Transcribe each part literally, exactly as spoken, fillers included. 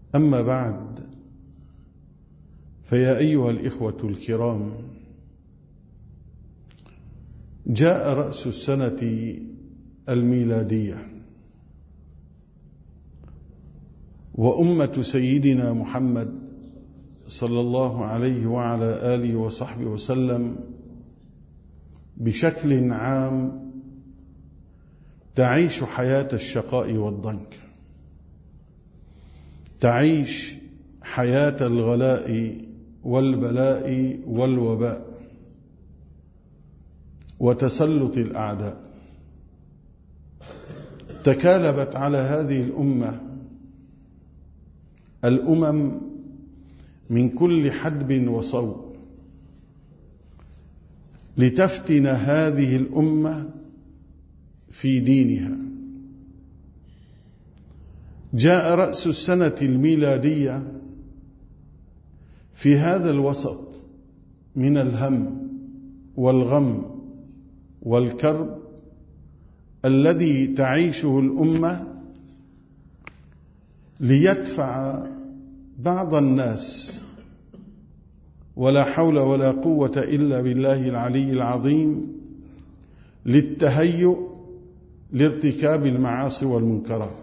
أما بعد، فيا أيها الإخوة الكرام، جاء رأس السنة الميلادية، وأمة سيدنا محمد صلى الله عليه وعلى آله وصحبه وسلم بشكل عام تعيش حياة الشقاء والضنك، تعيش حياة الغلاء والبلاء والوباء وتسلط الأعداء. تكالبت على هذه الأمة الأمم من كل حدب وصوب لتفتن هذه الأمة في دينها. جاء رأس السنة الميلادية في هذا الوسط من الهم والغم والكرب الذي تعيشه الأمة، ليدفع بعض الناس، ولا حول ولا قوة إلا بالله العلي العظيم، للتهيؤ لارتكاب المعاصي والمنكرات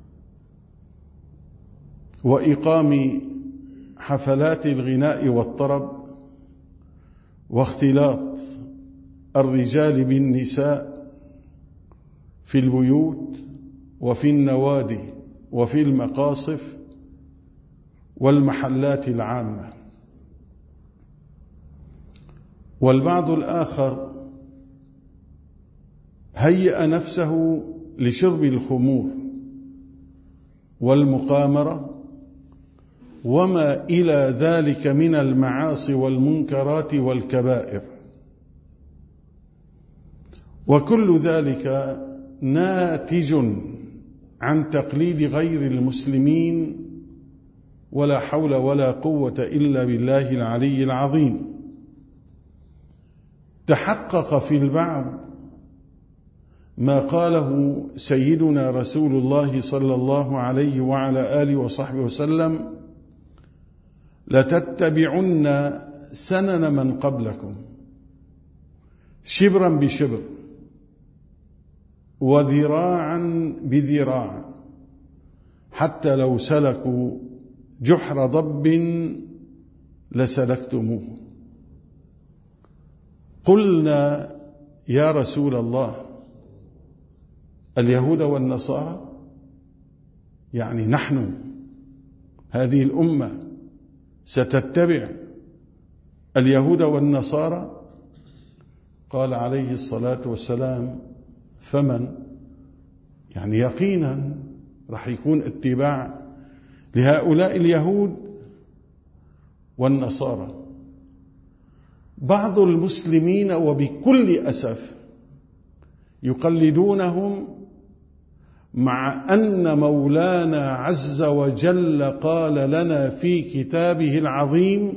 وإقام حفلات الغناء والطرب واختلاط الرجال بالنساء في البيوت وفي النوادي وفي المقاصف والمحلات العامة. والبعض الآخر هيأ نفسه لشرب الخمور والمقامرة وما إلى ذلك من المعاصي والمنكرات والكبائر، وكل ذلك ناتج عن تقليد غير المسلمين، ولا حول ولا قوة إلا بالله العلي العظيم. تحقق في البعض ما قاله سيدنا رسول الله صلى الله عليه وعلى آله وصحبه وسلم: لتتبعن سنن من قبلكم شبرا بشبر وذراعا بذراع، حتى لو سلكوا جحر ضب لسلكتموه. قلنا: يا رسول الله، اليهود والنصارى؟ يعني نحن هذه الأمة ستتبع اليهود والنصارى؟ قال عليه الصلاة والسلام: فمن؟ يعني يقينا راح يكون اتباع لهؤلاء اليهود والنصارى. بعض المسلمين وبكل أسف يقلدونهم، مع أن مولانا عز وجل قال لنا في كتابه العظيم: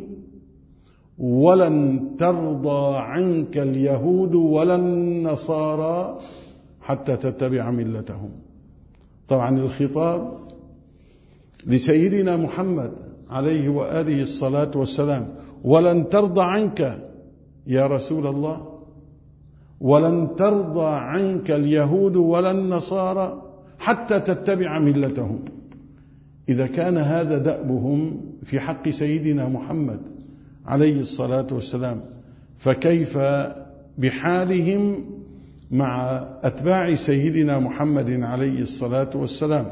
ولن ترضى عنك اليهود ولا النصارى حتى تتبع ملتهم. طبعا الخطاب لسيدنا محمد عليه وآله الصلاة والسلام: ولن ترضى عنك يا رسول الله، ولن ترضى عنك اليهود ولا النصارى حتى تتبع ملتهم. إذا كان هذا دأبهم في حق سيدنا محمد عليه الصلاة والسلام، فكيف بحالهم مع أتباع سيدنا محمد عليه الصلاة والسلام؟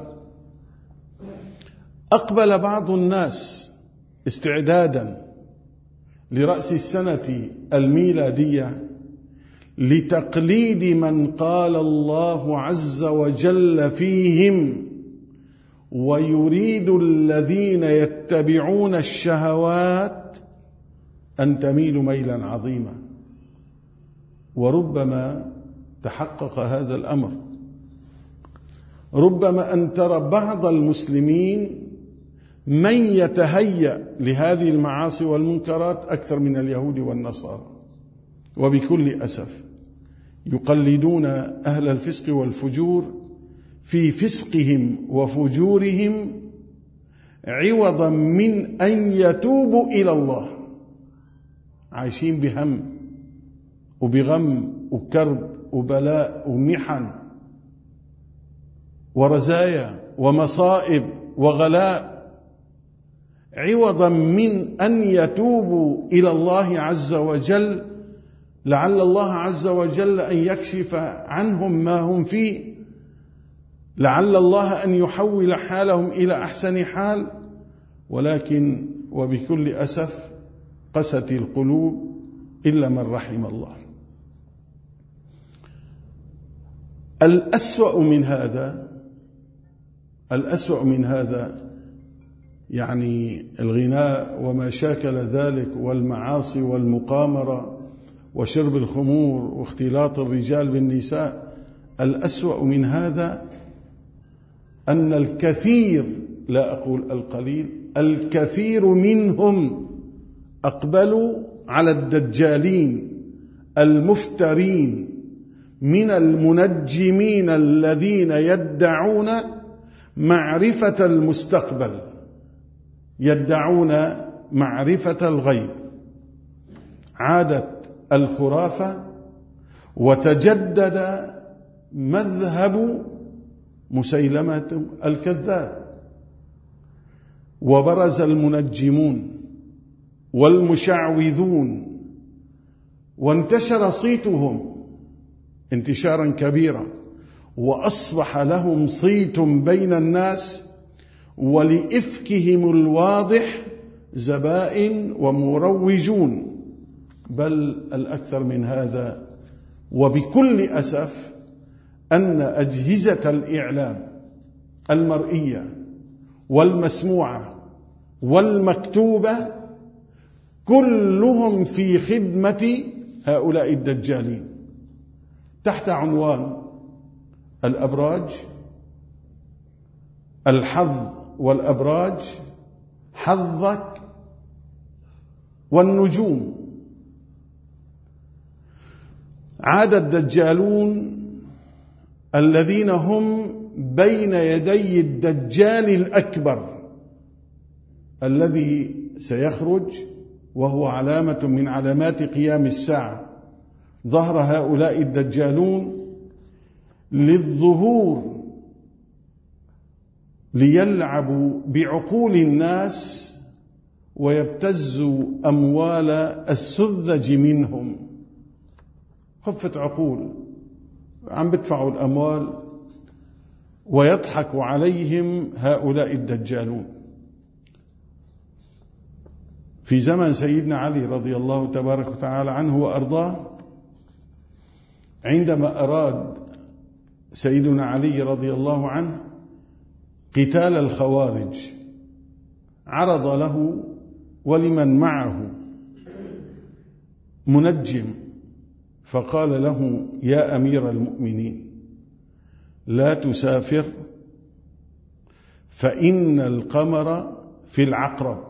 أقبل بعض الناس استعدادا لرأس السنة الميلادية لتقليد من قال الله عز وجل فيهم: ويريد الذين يتبعون الشهوات أن تميلوا ميلا عظيما. وربما تحقق هذا الأمر، ربما أن ترى بعض المسلمين من يتهيأ لهذه المعاصي والمنكرات أكثر من اليهود والنصارى، وبكل أسف يقلدون أهل الفسق والفجور في فسقهم وفجورهم عوضا من أن يتوبوا إلى الله. عايشين بهم وبغم وكرب وبلاء ومحن ورزايا ومصائب وغلاء، عوضا من أن يتوبوا إلى الله عز وجل، لعل الله عز وجل أن يكشف عنهم ما هم فيه، لعل الله أن يحول حالهم إلى أحسن حال. ولكن وبكل أسف قست القلوب إلا من رحم الله. الأسوأ من هذا الأسوأ من هذا يعني الغناء وما شاكل ذلك والمعاصي والمقامرة وشرب الخمور واختلاط الرجال بالنساء. الأسوأ من هذا أن الكثير، لا أقول القليل، الكثير منهم أقبلوا على الدجالين المفترين من المنجمين الذين يدعون معرفة المستقبل، يدعون معرفة الغيب. عادت الخرافة وتجدد مذهب مسيلمة الكذاب، وبرز المنجمون والمشعوذون، وانتشر صيتهم انتشارا كبيرا، وأصبح لهم صيت بين الناس، ولإفكهم الواضح زبائن ومروجون. بل الأكثر من هذا وبكل أسف أن أجهزة الإعلام المرئية والمسموعة والمكتوبة كلهم في خدمة هؤلاء الدجالين، تحت عنوان الأبراج، الحظ والأبراج، حظك والنجوم. عاد الدجالون الذين هم بين يدي الدجال الأكبر الذي سيخرج، وهو علامة من علامات قيام الساعة. ظهر هؤلاء الدجالون للظهور، ليلعبوا بعقول الناس ويبتزوا أموال السذج منهم. خفت عقول، عم بدفعوا الأموال ويضحك عليهم هؤلاء الدجالون. في زمن سيدنا علي رضي الله تبارك وتعالى عنه وأرضاه، عندما أراد سيدنا علي رضي الله عنه قتال الخوارج، عرض له ولمن معه منجم، فقال له: يا أمير المؤمنين، لا تسافر، فإن القمر في العقرب،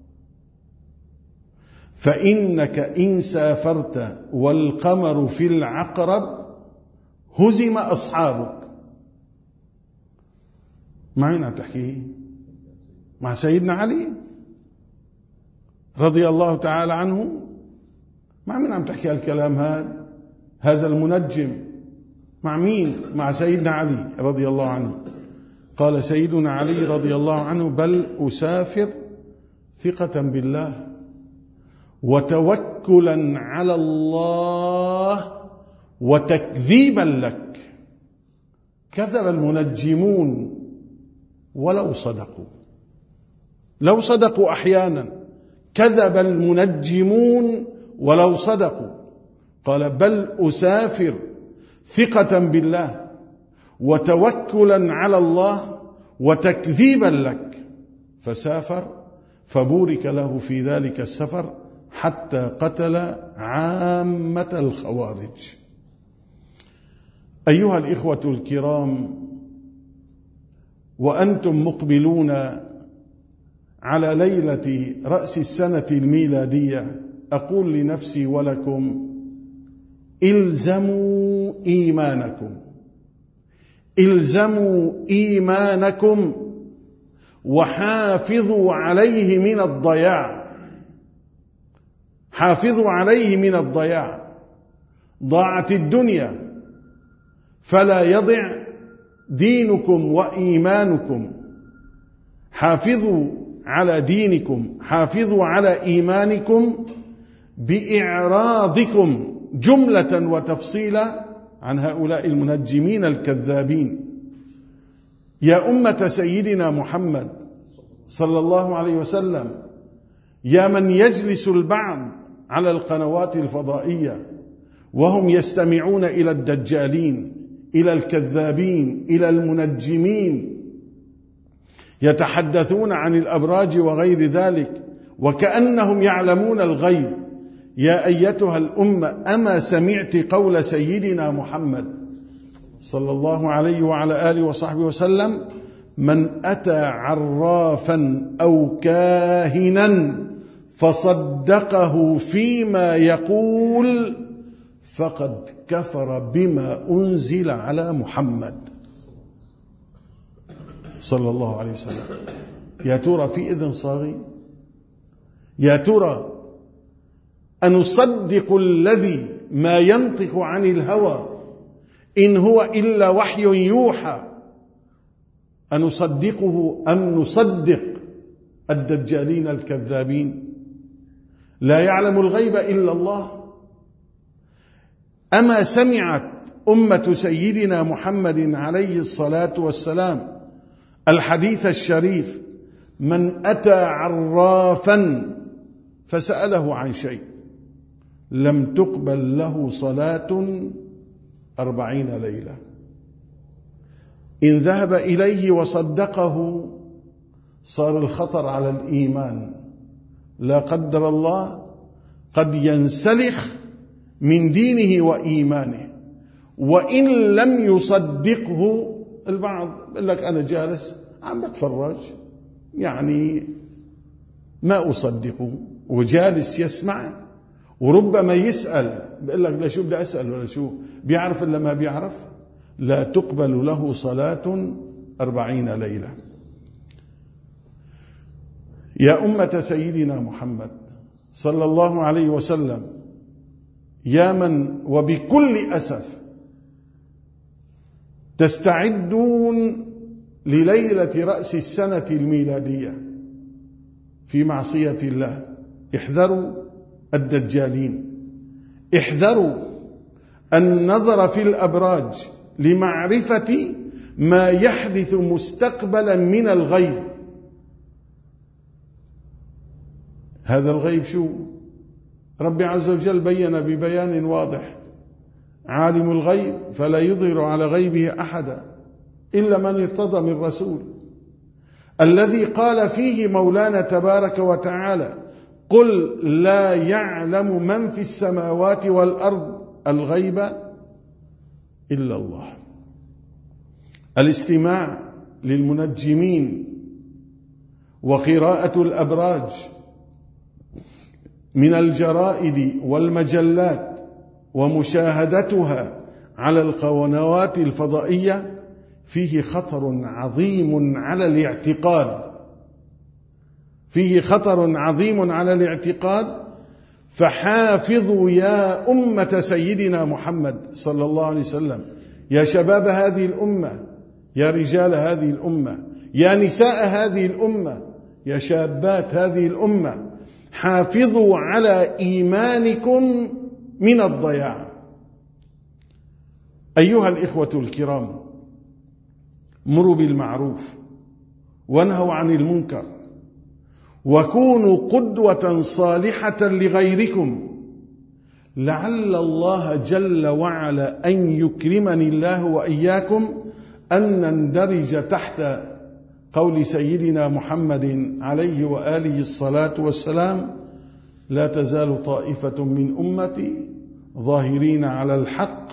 فإنك إن سافرت والقمر في العقرب هزم أصحابك. ما مين عم تحكيه؟ مع سيدنا علي رضي الله تعالى عنه. مع مين عم تحكي الكلام هذا؟ هذا المنجم مع مين؟ مع سيدنا علي رضي الله عنه. قال سيدنا علي رضي الله عنه: بل أسافر ثقة بالله وتوكلا على الله وتكذيبا لك. كذب المنجمون ولو صدقوا، لو صدقوا أحيانا، كذب المنجمون ولو صدقوا. قال: بل أسافر ثقة بالله وتوكلا على الله وتكذيبا لك. فسافر، فبورك له في ذلك السفر حتى قتل عامة الخوارج. أيها الإخوة الكرام، وأنتم مقبلون على ليلة رأس السنة الميلادية، أقول لنفسي ولكم: إلزموا إيمانكم، إلزموا إيمانكم، وحافظوا عليه من الضياع. حافظوا عليه من الضياع. ضاعت الدنيا، فلا يضع دينكم وإيمانكم. حافظوا على دينكم، حافظوا على إيمانكم بإعراضكم جملة وتفصيلا عن هؤلاء المنجمين الكذابين. يا أمة سيدنا محمد صلى الله عليه وسلم، يا من يجلس البعض على القنوات الفضائية وهم يستمعون إلى الدجالين، إلى الكذابين، إلى المنجمين، يتحدثون عن الأبراج وغير ذلك وكأنهم يعلمون الغيب. يا أيتها الأمة، أما سمعت قول سيدنا محمد صلى الله عليه وعلى آله وصحبه وسلم: من أتى عرافا أو كاهنا فصدقه فيما يقول فقد كفر بما أنزل على محمد صلى الله عليه وسلم. يا ترى في إذن صاغي؟ يا ترى أنصدق الذي ما ينطق عن الهوى إن هو إلا وحي يوحى؟ أنصدقه أم نصدق الدجالين الكذابين؟ لا يعلم الغيب إلا الله. أما سمعت أمة سيدنا محمد عليه الصلاة والسلام الحديث الشريف: من أتى عرافا فسأله عن شيء لم تقبل له صلاة أربعين ليلة. إن ذهب إليه وصدقه صار الخطر على الإيمان، لا قدر الله قد ينسلخ من دينه وإيمانه. وإن لم يصدقه، البعض يقول لك أنا جالس عم بتفرج، يعني ما أصدقه، وجالس يسمع، وربما يسأل بيقول لك لا شو بدي أسأل ولا شو بيعرف إلا ما بيعرف. لا تقبل له صلاة أربعين ليلة. يا أمة سيدنا محمد صلى الله عليه وسلم، يا من وبكل أسف تستعدون لليلة رأس السنة الميلادية في معصية الله، احذروا الدجالين، احذروا النظر في الأبراج لمعرفة ما يحدث مستقبلا من الغيب. هذا الغيب شو؟ ربي عز وجل بين ببيان واضح: عالم الغيب فلا يظهر على غيبه أحدا إلا من ارتضى من رسول، الذي قال فيه مولانا تبارك وتعالى: قل لا يعلم من في السماوات والأرض الغيب إلا الله. الاستماع للمنجمين وقراءة الأبراج من الجرائد والمجلات ومشاهدتها على القنوات الفضائية فيه خطر عظيم على الاعتقاد، فيه خطر عظيم على الاعتقاد. فحافظوا يا أمة سيدنا محمد صلى الله عليه وسلم، يا شباب هذه الأمة، يا رجال هذه الأمة، يا نساء هذه الأمة، يا شابات هذه الأمة، حافظوا على إيمانكم من الضياع. أيها الإخوة الكرام، مروا بالمعروف وانهوا عن المنكر، وكونوا قدوة صالحة لغيركم، لعل الله جل وعلا أن يكرمني الله وإياكم أن نندرج تحت قول سيدنا محمد عليه وآله الصلاة والسلام: لا تزال طائفة من أمتي ظاهرين على الحق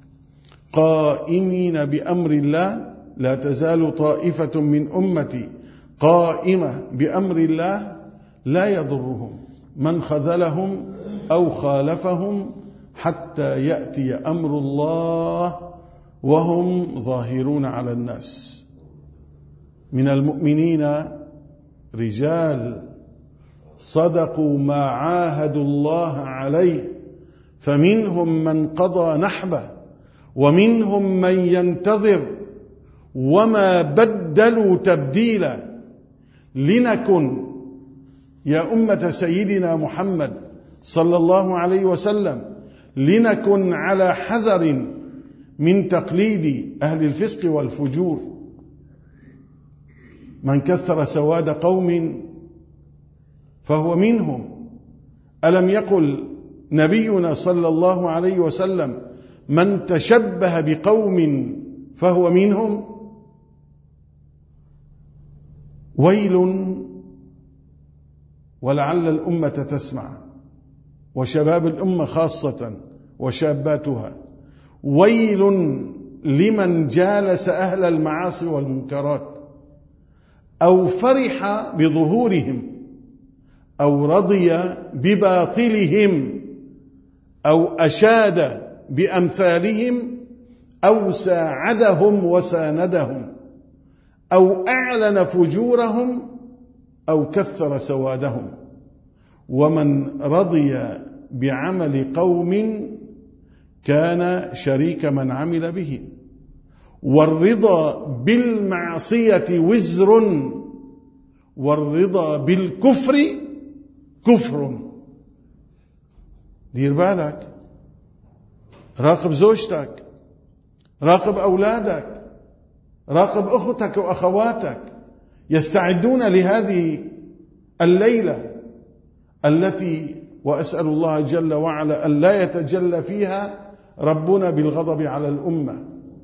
قائمين بأمر الله. لا تزال طائفة من أمتي قائمة بأمر الله لا يضرهم من خذلهم أو خالفهم حتى يأتي أمر الله وهم ظاهرون على الناس. من المؤمنين رجال صدقوا ما عاهدوا الله عليه، فمنهم من قضى نحبه ومنهم من ينتظر وما بدلوا تبديلا. لنكن يا أمة سيدنا محمد صلى الله عليه وسلم، لنكن على حذر من تقليد أهل الفسق والفجور. من كثر سواد قوم فهو منهم. ألم يقل نبينا صلى الله عليه وسلم: من تشبه بقوم فهو منهم؟ ويل، ولعل الأمة تسمع، وشباب الأمة خاصة وشاباتها، ويل لمن جالس أهل المعاصي والمنكرات أو فرح بظهورهم أو رضي بباطلهم أو أشاد بأمثالهم أو ساعدهم وساندهم أو أعلن فجورهم أو كثر سوادهم. ومن رضي بعمل قوم كان شريك من عمل به. والرضا بالمعصية وزر، والرضا بالكفر كفر. دير بالك، راقب زوجتك، راقب أولادك، راقب أختك وأخواتك يستعدون لهذه الليلة التي وأسأل الله جل وعلا أن لا يتجلى فيها ربنا بالغضب على الأمة.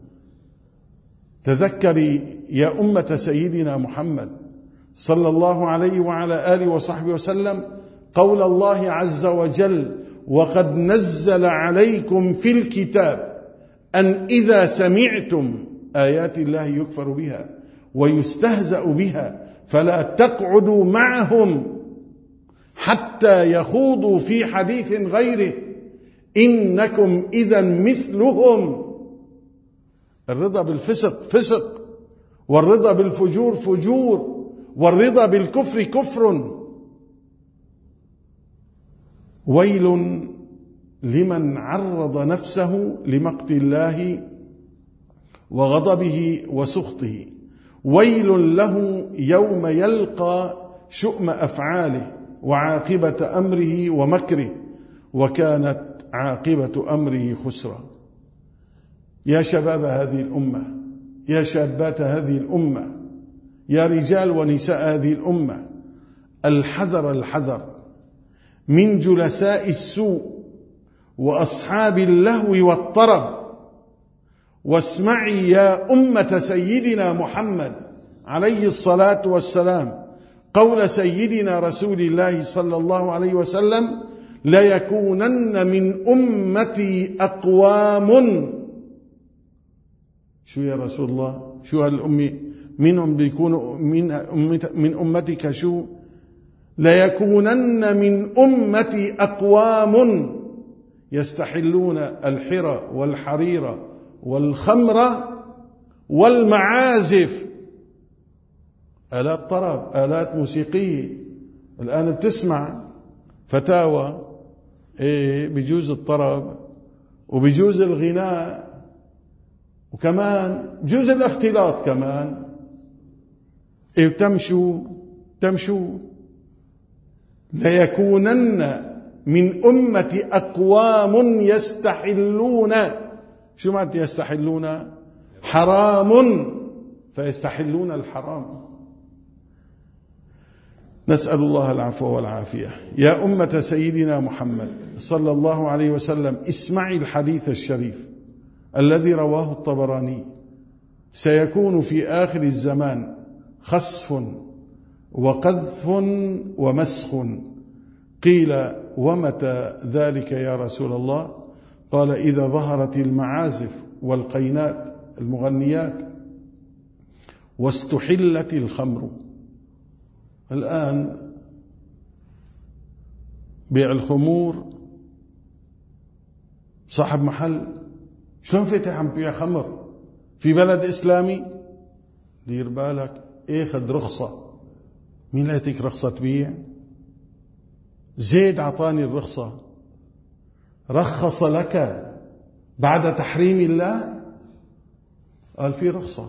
تذكري يا أمة سيدنا محمد صلى الله عليه وعلى آله وصحبه وسلم قول الله عز وجل: وقد نزل عليكم في الكتاب أن إذا سمعتم آيات الله يكفر بها ويستهزأ بها فلا تقعدوا معهم حتى يخوضوا في حديث غيره إنكم إذا مثلهم. الرضا بالفسق فسق، والرضا بالفجور فجور، والرضا بالكفر كفر. ويل لمن عرض نفسه لمقت الله وغضبه وسخطه، ويل له يوم يلقى شؤم أفعاله وعاقبة أمره ومكره، وكانت عاقبة أمره خسرا. يا شباب هذه الأمة، يا شابات هذه الأمة، يا رجال ونساء هذه الأمة، الحذر الحذر من جلساء السوء وأصحاب اللهو والطرب. واسمعي يا أمة سيدنا محمد عليه الصلاة والسلام قول سيدنا رسول الله صلى الله عليه وسلم: ليكونن من أمتي أقوام. شو يا رسول الله؟ شو هالأمي منهم بيكونوا من من أمتك؟ شو ليكونن من أمتي أقوام يستحلون الحرى والحرير والخمر والمعازف، آلات طرب، آلات موسيقية. الآن بتسمع فتاوى إيه بيجوز الطرب وبيجوز الغناء وكمان بيجوز الاختلاط كمان. إيه تمشوا تمشوا ليكونن من أمتي أقوام يستحلون. شو معنى يستحلون؟ حرام فيستحلون الحرام. نسأل الله العفو والعافية. يا أمة سيدنا محمد صلى الله عليه وسلم، اسمعي الحديث الشريف الذي رواه الطبراني: سيكون في آخر الزمان خسف وقذف ومسخ. قيل: ومتى ذلك يا رسول الله؟ قال: إذا ظهرت المعازف والقينات المغنيات واستحلت الخمر. الآن بيع الخمور، صاحب محل شلون فتح عم بيع خمر في بلد إسلامي؟ دير بالك، اخذ رخصة مين لا يعطيك رخصة تبيع؟ زيد أعطاني الرخصة، رخص لك بعد تحريم الله؟ قال في رخصة.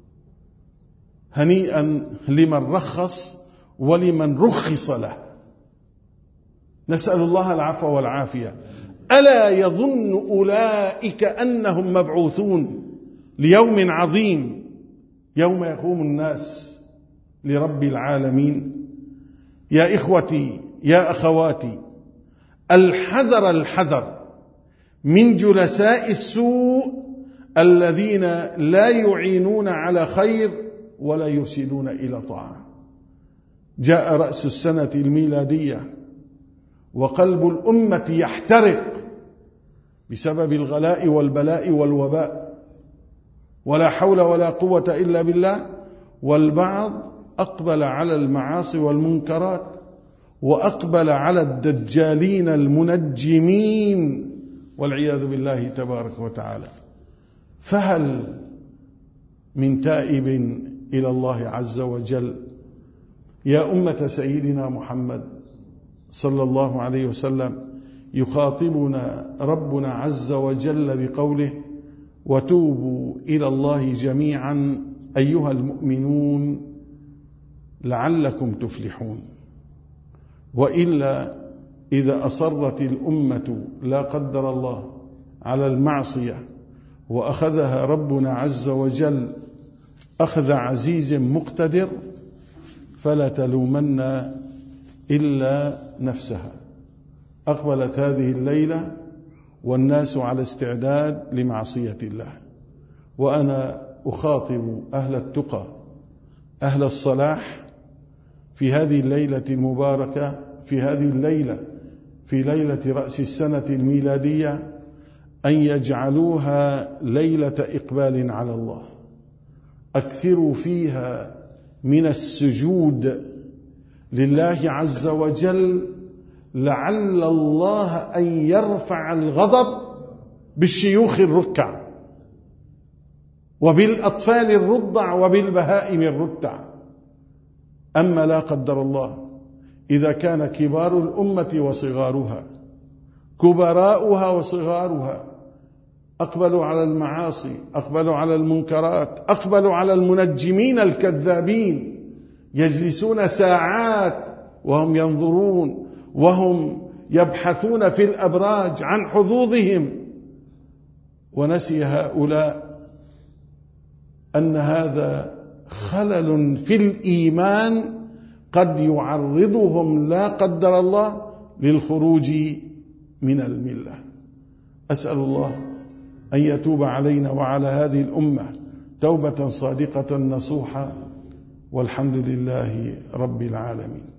هنيئا لمن رخص ولمن رخص له. نسأل الله العفو والعافية. ألا يظن أولئك أنهم مبعوثون ليوم عظيم يوم يقوم الناس لرب العالمين؟ يا إخوتي يا أخواتي، الحذر الحذر من جلساء السوء الذين لا يعينون على خير ولا يرشدون إلى طاعة. جاء رأس السنة الميلادية وقلب الأمة يحترق بسبب الغلاء والبلاء والوباء، ولا حول ولا قوة إلا بالله. والبعض أقبل على المعاصي والمنكرات، وأقبل على الدجالين المنجمين والعياذ بالله تبارك وتعالى. فهل من تائب إلى الله عز وجل؟ يا أمة سيدنا محمد صلى الله عليه وسلم، يخاطبنا ربنا عز وجل بقوله: وتوبوا إلى الله جميعا أيها المؤمنون لعلكم تفلحون. وإلا إذا أصرت الأمة لا قدر الله على المعصية وأخذها ربنا عز وجل أخذ عزيز مقتدر، فلا تلومن إلا نفسها. أقبلت هذه الليلة والناس على استعداد لمعصية الله، وأنا أخاطب أهل التقى أهل الصلاح في هذه الليلة المباركة، في هذه الليلة في ليلة رأس السنة الميلادية، أن يجعلوها ليلة إقبال على الله. أكثروا فيها من السجود لله عز وجل، لعل الله أن يرفع الغضب بالشيوخ الركع وبالأطفال الرضع وبالبهائم الرتع. أما لا قدر الله إذا كان كبار الأمة وصغارها، كبراؤها وصغارها، أقبلوا على المعاصي، أقبلوا على المنكرات، أقبلوا على المنجمين الكذابين، يجلسون ساعات وهم ينظرون وهم يبحثون في الأبراج عن حظوظهم، ونسي هؤلاء أن هذا خلل في الإيمان قد يعرضهم لا قدر الله للخروج من الملة. أسأل الله أن يتوب علينا وعلى هذه الأمة توبة صادقة نصوحة، والحمد لله رب العالمين.